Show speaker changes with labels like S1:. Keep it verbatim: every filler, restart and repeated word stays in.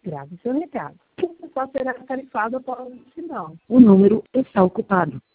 S1: Grave seu recado. Você só será tarifado após o sinal.
S2: O número está ocupado.